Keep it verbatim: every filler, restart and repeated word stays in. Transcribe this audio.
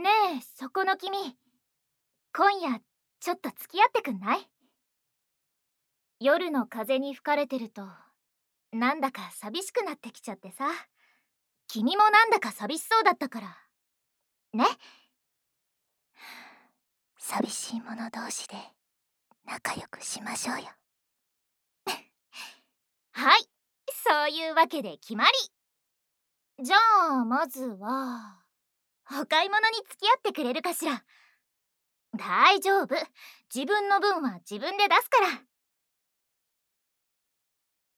ねえ、そこの君。今夜、ちょっと付き合ってくんない？夜の風に吹かれてると、なんだか寂しくなってきちゃってさ。君もなんだか寂しそうだったから。ね？ 寂しい者同士で仲良くしましょうよ。 はい、そういうわけで決まり。じゃあ、まずは、お買い物に付き合ってくれるかしら？大丈夫。自分の分は自分で出すから。